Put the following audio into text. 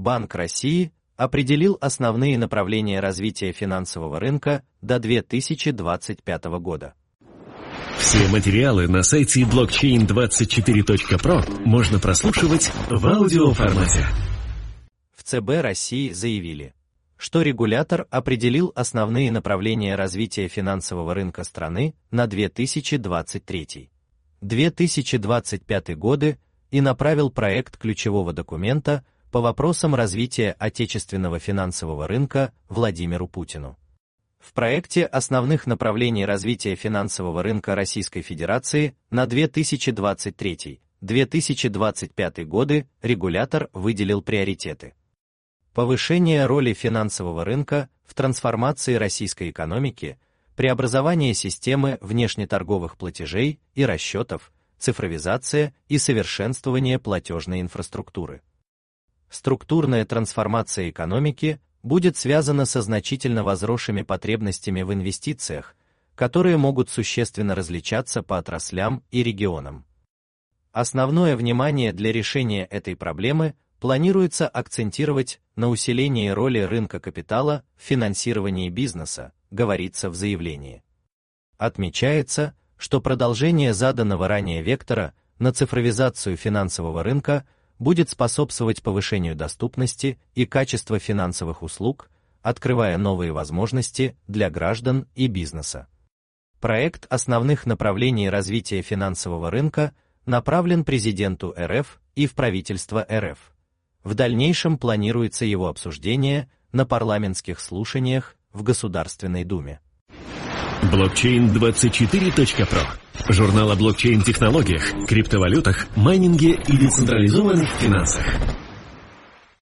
Банк России определил основные направления развития финансового рынка до 2025 года. Все материалы на сайте blockchain24.pro можно прослушивать в аудиоформате. В ЦБ России заявили, что регулятор определил основные направления развития финансового рынка страны на 2023-2025 годы и направил проект ключевого документа по вопросам развития отечественного финансового рынка Владимиру Путину. В проекте основных направлений развития финансового рынка Российской Федерации на 2023-2025 годы регулятор выделил приоритеты: повышение роли финансового рынка в трансформации российской экономики, преобразование системы внешнеторговых платежей и расчетов, цифровизация и совершенствование платежной инфраструктуры. Структурная трансформация экономики будет связана со значительно возросшими потребностями в инвестициях, которые могут существенно различаться по отраслям и регионам. Основное внимание для решения этой проблемы планируется акцентировать на усилении роли рынка капитала в финансировании бизнеса, говорится в заявлении. Отмечается, что продолжение заданного ранее вектора на цифровизацию финансового рынка будет способствовать повышению доступности и качества финансовых услуг, открывая новые возможности для граждан и бизнеса. Проект основных направлений развития финансового рынка направлен президенту РФ и в правительство РФ. В дальнейшем планируется его обсуждение на парламентских слушаниях в Государственной Думе. Blockchain24.pro. Журнал о блокчейн-технологиях, криптовалютах, майнинге и децентрализованных финансах.